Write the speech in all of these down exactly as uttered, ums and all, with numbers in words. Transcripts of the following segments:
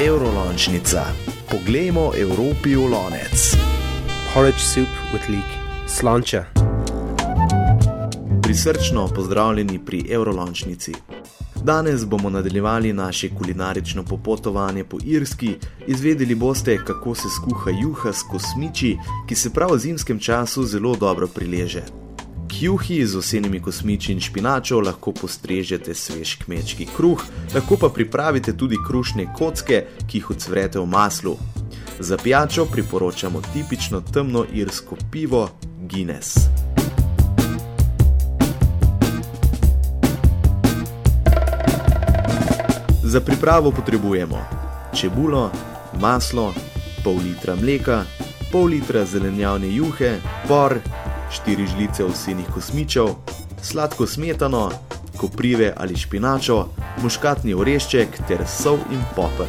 Evrolončnica. Poglejmo Evropi v lonec. Porridge soup with leek. Slanča. Prisrčno pozdravljeni pri Evrolončnici. Danes bomo nadaljevali naše kulinarično popotovanje po Irski. Izvedeli boste, kako se skuha juha s kosmiči, ki se prav v zimskem času zelo dobro prileže. K juhi z osenimi kosmiči in špinačo lahko postrežete svež kmečki kruh, lahko pa pripravite tudi krušne kocke, ki jih ucvrete v maslu. Za pijačo priporočamo tipično temno irsko pivo Guinness. Za pripravo potrebujemo čebulo, maslo, pol litra mleka, pol litra zelenjavne juhe, por, štiri žlice ovsenih kosmičev, sladko smetano, koprive ali špinačo, muškatni orešček ter sol in poper.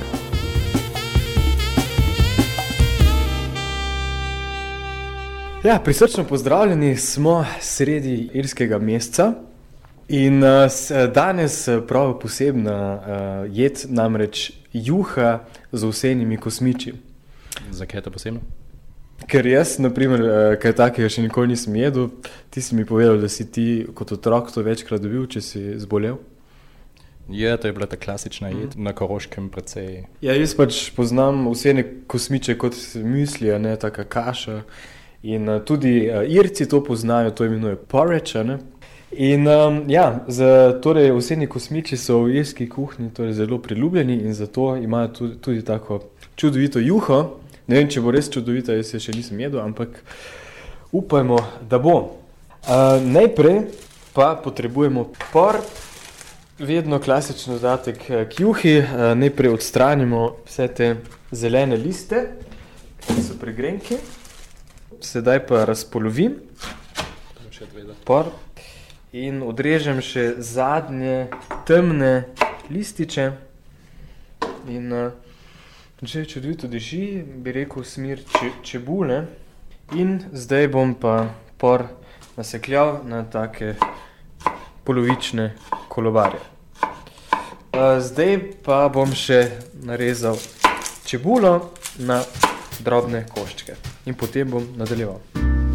Ja, prisrčno pozdravljeni, smo sredi irskega meseca in uh, danes prav posebna uh, jed, namreč juha z ovsenimi kosmiči. Zakaj je to posebno? Ker jaz, na primer, kaj takega še nikoli nisem jedel, ti si mi povedal, da si ti kot otrok to večkrat dobil, če si zbolel? Ja, to je bila ta klasična jed, mm. na Koroškem precej. Ja, jaz pač poznam ovsene kosmiče kot müsli, ne, taka kaša. In uh, tudi uh, Irci to poznajo, to imenuje porridge, ne. In um, ja, za, torej ovseni kosmiči so v irski kuhinji torej zelo priljubljeni in zato imajo tudi, tudi tako čudovito juho. Ne vem, če bo res čudovita, jaz je še nisem jedel, ampak upajmo, da bo. Uh, najprej pa potrebujemo por, vedno klasičen dodatek k juhi. Uh, najprej odstranimo vse te zelene liste, ki so pregrenki. Sedaj pa razpolovim por in odrežem še zadnje temne lističe in uh, če čudovito diši, bi rekel smer če, čebule in zdaj bom pa por nasekljal na take polovične kolobarje. Zdaj pa bom še narezal čebulo na drobne koščke in potem bom nadaljeval.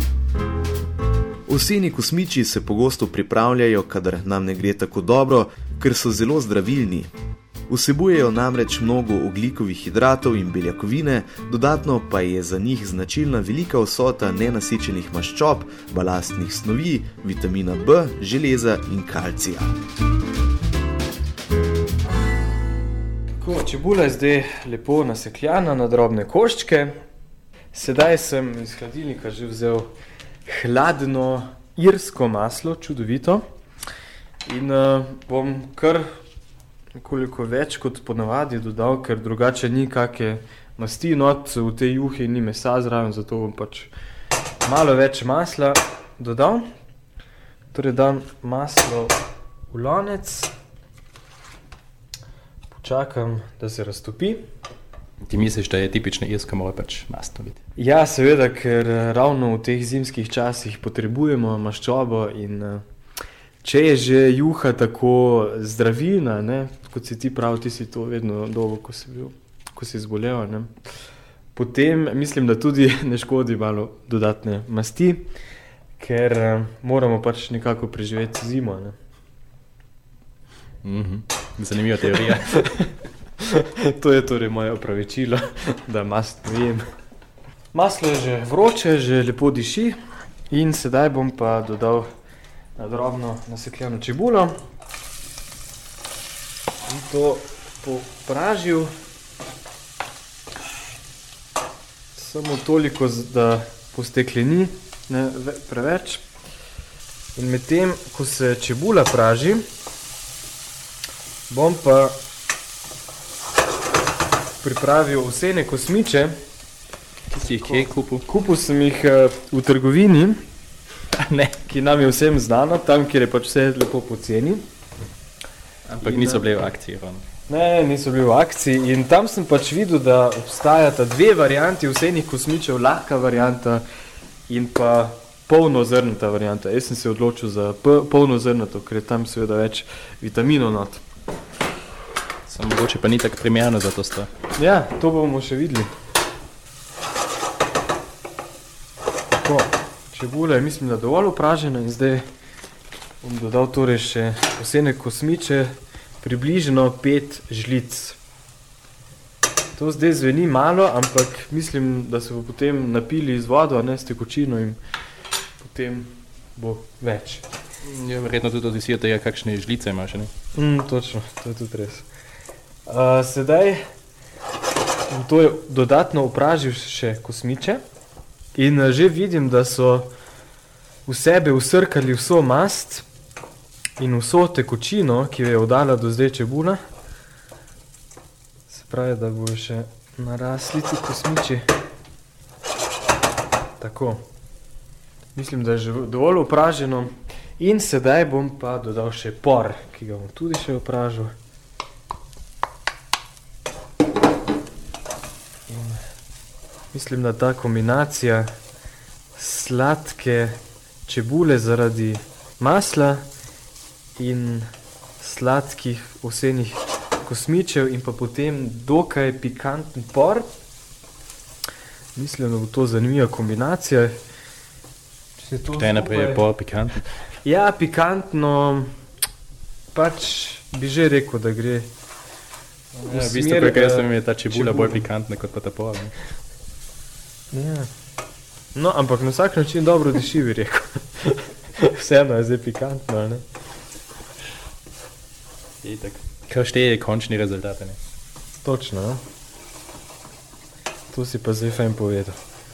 Ovseni kosmiči se pogosto pripravljajo, kadar nam ne gre tako dobro, ker so zelo zdravilni. Vsebujejo namreč mnogo ogljikovih hidratov in beljakovine, dodatno pa je za njih značilna velika vsota nenasičenih maščob, balastnih snovi, vitamina B, železa in kalcija. Tako, čebula je zdaj lepo nasekljana na drobne koščke. Sedaj sem iz hladilnika že vzel hladno irsko maslo, čudovito. In uh, bom kar nekoliko več kot ponavadi dodal, ker drugače ni kakšne masti not, v tej juhi ni mesa zraven, zato bom pač malo več masla dodal. Torej dam maslo v lonec, počakam, da se raztopi. Ti misliš, da je tipično irsko, mora pač masno biti? Ja, seveda, ker ravno v teh zimskih časih potrebujemo maščobo in če je že juha tako zdravilna, ne, kot si ti prav, ti si to vedno dolgo, ko si bil, ko si zbolel, ne, potem mislim, da tudi ne škodi malo dodatne masti, ker uh, moramo pač nekako preživeti zimo, ne. Mm-hmm. Zanimiva teorija. To je torej moje opravičilo, da mast jem. Maslo je že vroče, že lepo diši in sedaj bom pa dodal na drobno nasekljano čebulo in to popražil samo toliko, da postekleni, ne preveč. In medtem, ko se čebula praži, bom pa pripravil ovsene kosmiče. Ki si jih kje kupil? Kupil sem jih v trgovini, ne, ki nam je vsem znano, tam, kjer je pač vse lepo poceni. Ampak in, niso bili v akciji. Ne, niso bili v akciji in tam sem pač videl, da obstajata dve varianti ovsenih kosmičev, lahka varianta in pa polnozrnata varianta. Jaz sem se odločil za polnozrnato, ker je tam seveda več vitaminov not. Samo mogoče pa ni tako primerno za to stvar. Ja, to bomo še videli. Tako, čebula je mislim, da dovolj opražena in zdaj bom dodal torej še osene kosmiče, približno pet žlic. To zdaj zveni malo, ampak mislim, da se bo potem napili z vodo, ne s tekočino in potem bo več. Ja, verjetno tudi odvisí od tega, kakšne žlice imaš, ne? Mm, točno, to je tudi res. Uh, sedaj bom to dodatno opražil še kosmiče in uh, že vidim, da so v sebe usrkali vso mast in vso tekočino, ki jo je oddala do zdaj čebula. Se pravi, da bo še narasli ti kosmiči. Tako. Mislim, da je že dovolj opraženo. In sedaj bom pa dodal še por, ki ga bom tudi še opražil. In mislim, da ta kombinacija sladke čebule zaradi masla in sladkih osenih kosmičev in pa potem dokaj pikanten por. Mislim, da bo to zanimiva kombinacija. Kdaj naprej je por pikanten? Ja, pikantno, pač bi že rekel, da gre v Ja, v bistvu, smer, kako jaz eh, vem, je ta čebula čebule. bolj pikantna kot pa ta por. Ne? Ja. No, ampak na vsak način dobro diši, bi rekel. Vseeno je zdaj pikantno, ne? Itak. Kaj šteje končni rezultat, ne? Točno, ne? To si pa zdaj fajn povedal.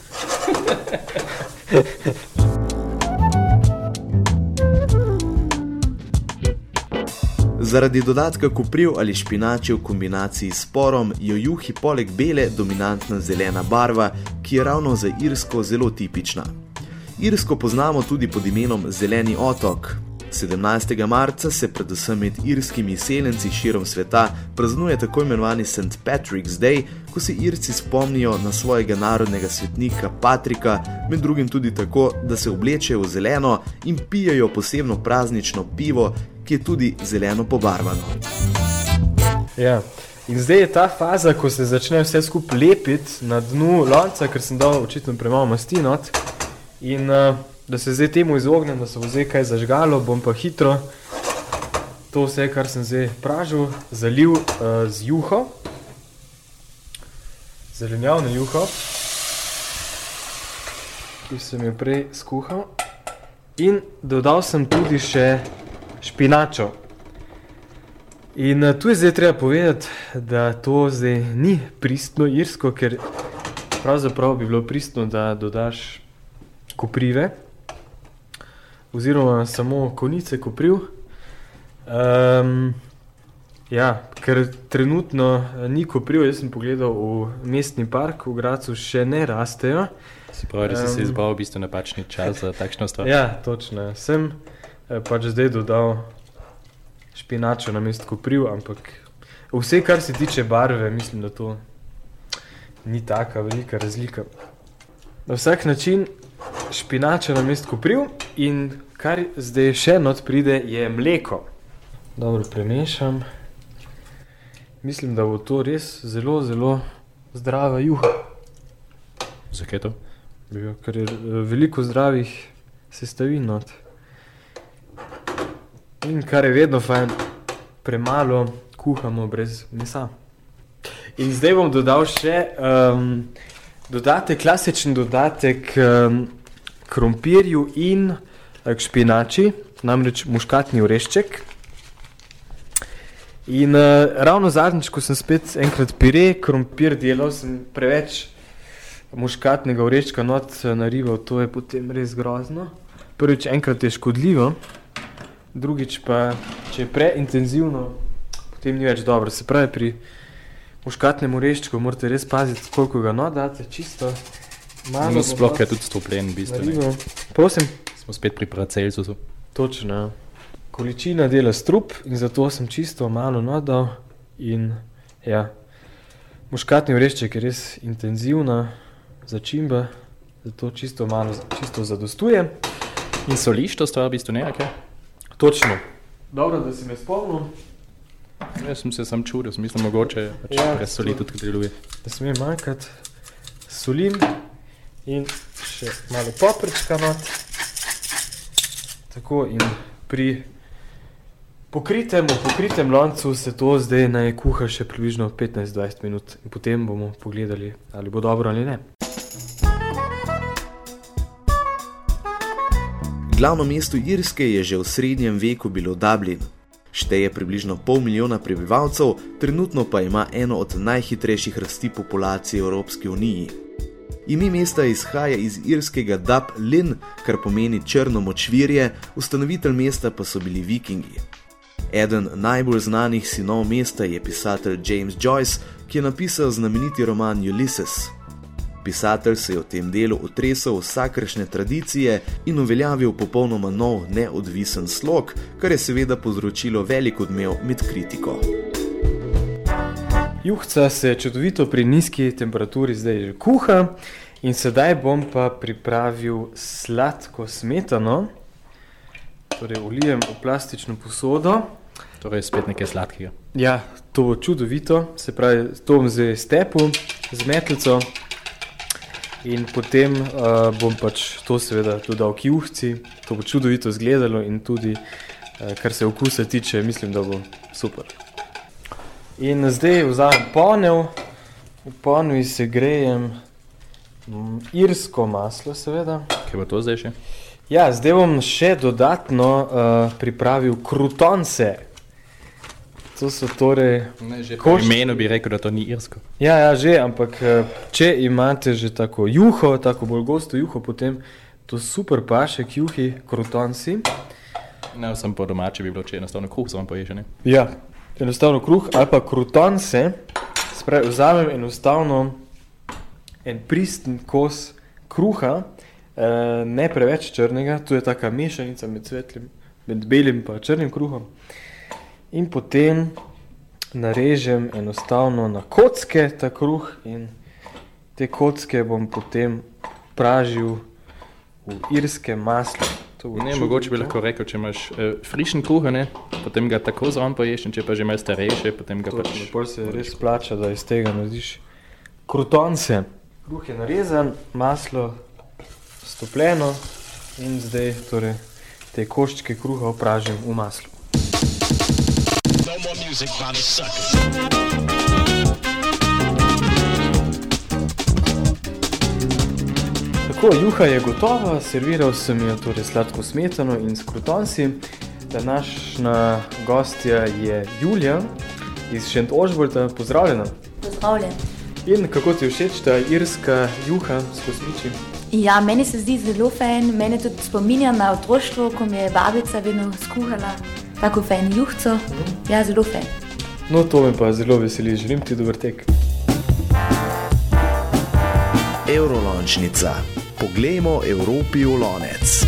Zaradi dodatka kopriv ali špinače v kombinaciji s porom je v juhi poleg bele dominantna zelena barva, ki je ravno za Irsko zelo tipična. Irsko poznamo tudi pod imenom Zeleni otok. sedemnajstega marca se predvsem med irskimi izseljenci širom sveta praznuje tako imenovani Saint Patrick's Day, ko se Irci spomnijo na svojega narodnega svetnika Patrika, med drugim tudi tako, da se oblečejo v zeleno in pijejo posebno praznično pivo, ki je tudi zeleno pobarvano. Ja, in zdaj je ta faza, ko se začne vse skupaj lepiti na dnu lonca, ker sem dal očitno premalo masti not. In uh, da se zdaj temu izognem, da se bo zdaj kaj zažgalo, bom pa hitro to vse, kar sem zdaj pražil, zalil uh, z juho. Zelenjavno juho, ki sem jo prej skuhal. In dodal sem tudi še špinačo. In uh, tu je zdaj treba povedati, da to zdaj ni pristno irsko, ker pravzaprav bi bilo pristno, da dodaš koprive, oziroma samo konice kopriv. Um, ja, ker trenutno ni kopriv, jaz sem pogledal v mestni park, v Gradcu še ne rastejo. Se pravi, da si Um, se izbral v bistvu napačni čas za takšno stvar. Ja, točno. Sem eh, pač zdaj dodal špinačo namesto kopriv, ampak vse, kar se tiče barve, mislim, da to ni taka velika razlika. Na vsak način špinača namesto kopriv in kar zdaj še not pride, je mleko. Dobro premešam. Mislim, da bo to res zelo, zelo zdrava juha. Zakaj to? Ja, ker je eh, veliko zdravih sestavin not. In kar je vedno fajn, premalo kuhamo brez mesa. In zdaj bom dodal še um, dodatek, klasičen dodatek um, krompirju in k špinači, namreč muškatni orešček. In uh, ravno zadnjič, ko sem spet enkrat pire krompir delal, sem preveč muškatnega oreščka not narival, to je potem res grozno. Prvič, enkrat je škodljivo, drugič pa, če je preintenzivno, potem ni več dobro. Se pravi, pri muškatnem oreščku morate res paziti, koliko ga not date, čisto malo. No, sploh je tudi stopljen, v bistvu. Ne? narival. Prosim? Smo spet pri Paracelsusu. Točno, ja. Količina dela strup in zato sem čisto malo not dal in ja, muškatni orešček je res intenzivna začimba, zato čisto malo, čisto zadostuje. In soliš to stvar, v bistvu ne, okay? Točno. Dobro, da si me spomnil. Jaz sem se sam čudil, sem mislim, mogoče pač Ja, brez soli tudi deluje. Ne sme manjkati. Solim in še malo paprčka not. Tako in pri pokritem, v pokritem loncu se to zdaj naj kuha še približno petnajst do dvajset minut in potem bomo pogledali, ali bo dobro ali ne. Glavno mesto Irske je že v srednjem veku bilo Dublin. Šteje približno pol milijona prebivalcev, trenutno pa ima eno od najhitrejših rasti populacije v Evropski uniji. Ime mesta izhaja iz irskega Dub-Lin, kar pomeni črno močvirje, ustanovitelj mesta pa so bili vikingi. Eden najbolj znanih sinov mesta je pisatelj James Joyce, ki je napisal znameniti roman Ulysses. Pisatelj se je v tem delu otresel vsakršne tradicije in uveljavil popolnoma nov, neodvisen slog, kar je seveda povzročilo velik odmev med kritiko. Juhca se čudovito pri nizki temperaturi zdaj že kuha in sedaj bom pa pripravil sladko smetano. Torej ulijem v plastično posodo. Torej spet nekaj sladkega. Ja, to bo čudovito, se pravi, to bom zdaj stepil z metlico in potem uh, bom pač to seveda dodal k juhci. To bo čudovito izgledalo in tudi, uh, kar se okusa tiče, mislim, da bo super. In zdaj vzamem ponev, v ponevi se grejem mm, irsko maslo, seveda. Kaj bo to zdaj še? Ja, zdaj bom še dodatno uh, pripravil krutonse. To so torej... Ne, že po koščki. imenu bi rekel, da to ni irsko. Ja, ja, že, ampak uh, če imate že tako juho, tako bolj gosto juho, potem to super paše k juhi, krutonsi. Ne, sem po domači bi bilo, če enostavno kruh samo poješ, ne? Ja, enostavno kruh ali pa krutonse. Spravi, vzamem enostavno en pristen kos kruha, eh, ne preveč črnega, to je taka mešanica med svetlim, med belim pa črnim kruhom. In potem narežem enostavno na kocke ta kruh in te kocke bom potem pražil v irskem maslu. Ne, mogoče bi lahko rekel, če imaš uh, frišen kruh, ne, potem ga tako zraven poješ, in če pa že imaš starejše, potem ga pač... Potem se res plača, da iz tega narediš krutonse. Kruh je narezan, maslo stopljeno in zdaj torej te koščke kruha opražim v maslu. No more music, Bonnie suckers. Tako, juha je gotova, serviral sem jo torej sladko smetano in s krutonsi. Današnja gostja je Julija iz Šentožbolta. Pozdravljena. Pozdravljen. In kako ti všeč ta irska juha s kosmiči? Ja, meni se zdi zelo fajn, mene tudi spominja na otroštvo, ko mi je babica vedno skuhala tako fajn juhco. Ja, zelo fajn. No, to me pa zelo veseli, želim ti dober tek. Eurolončnica. Poglejmo Evropi v lonec.